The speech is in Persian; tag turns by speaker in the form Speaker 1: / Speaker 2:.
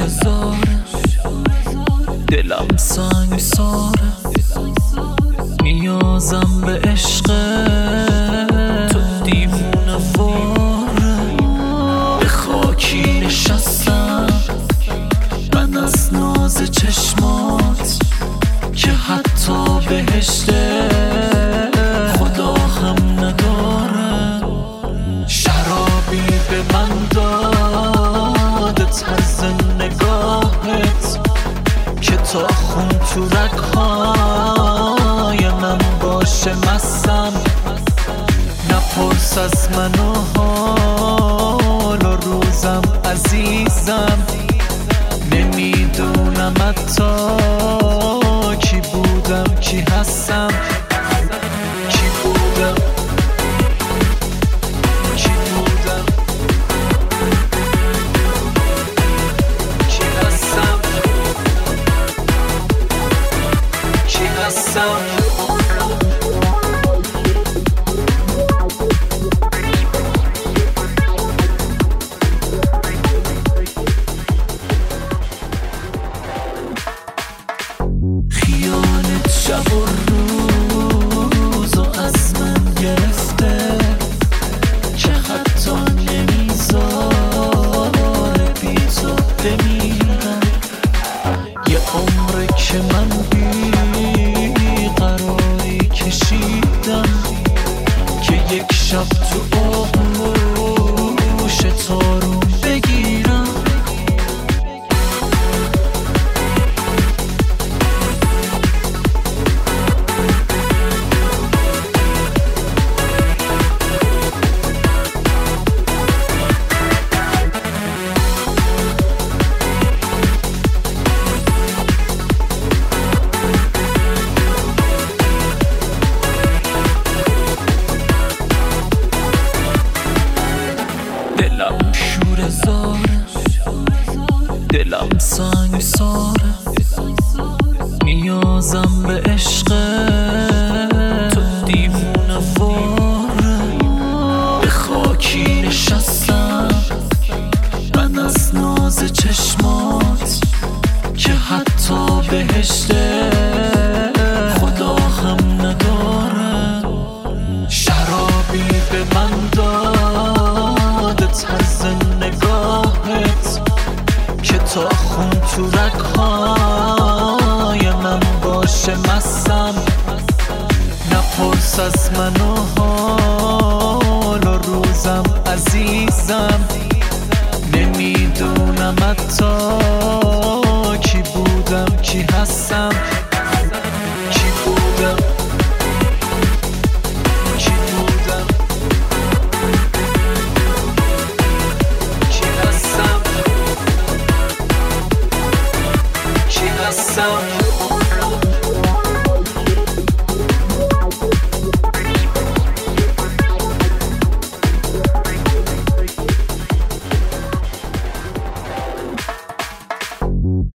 Speaker 1: شوره زاره، دلم سنگساره، نیازم به عشقه، تو دیوونه واره. به خاکی نشستم من از ناز چشمات که حتی بهشته خدا هم نداره. شرابی به من داده طرز نگاهت که تا خون تو رگ‌های من باشه مستم. نپرس از من و حال و روزم عزیزم، نمیدونم حتی کی بودم کی هستم، کی بودم کی بودم کی هستم، کی هستم. شب و روز و از من گرفته که حتی نمیذاره بی تو بمیرم. یه عمره که من بی قراری کشیدم که یک شب تو آغوش تارون بگیرم. دلم شوره زاره، دلم سنگساره، نیازم به عشقه، تو دیوونه واره. به خاکی نشستم من از ناز چشمات که حتی بهشته خدا هم نداره. شرابی به من داده طرز نگاهت که تا خون تو رگ‌های من باشه مستم. نپرس از من و حال و روزم عزیزم، نمیدونم حتی